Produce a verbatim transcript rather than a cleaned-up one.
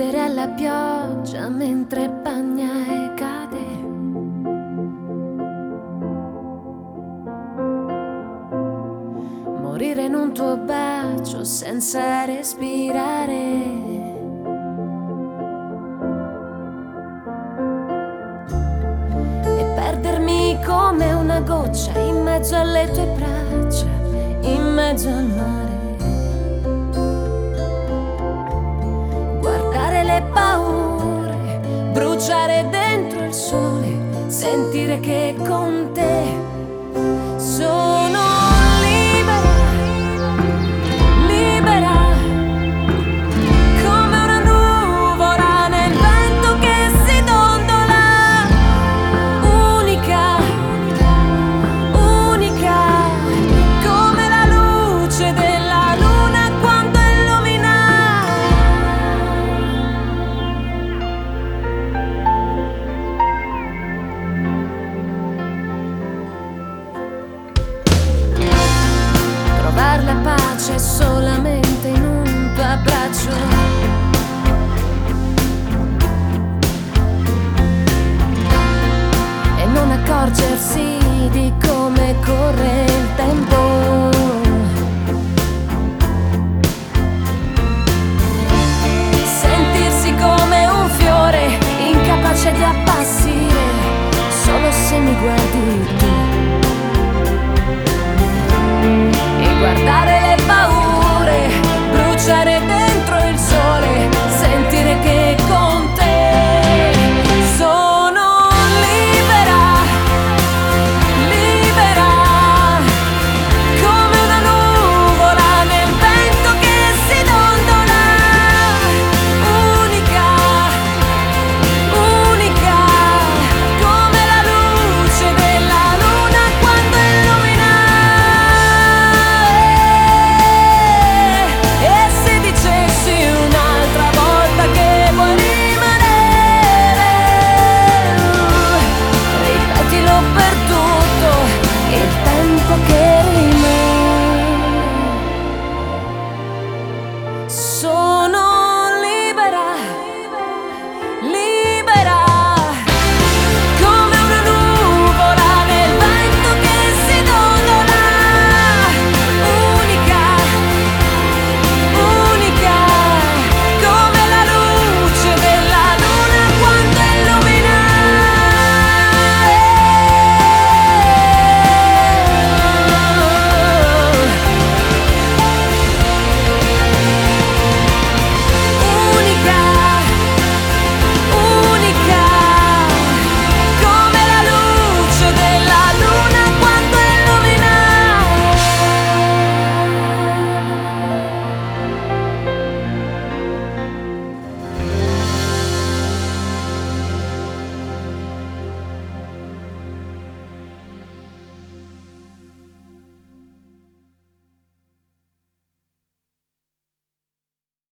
ridere alla pioggia mentre bagna e cade. Morire in un tuo bacio senza respirare. Perdermi come una goccia in mezzo alle tue braccia, in mezzo al mare. Guardare le paure, bruciare dentro il sole, sentire che con te sono libera, libera. Come una nuvola nel vento che si dondola. Unica, unica, come la luce della luna quando illumina. Trovar la pace solamente in un tuo abbraccio. E non accorgersi di come corre il tempo. Sentirsi come un fiore incapace di appassire solo se mi guardi tu. E guardare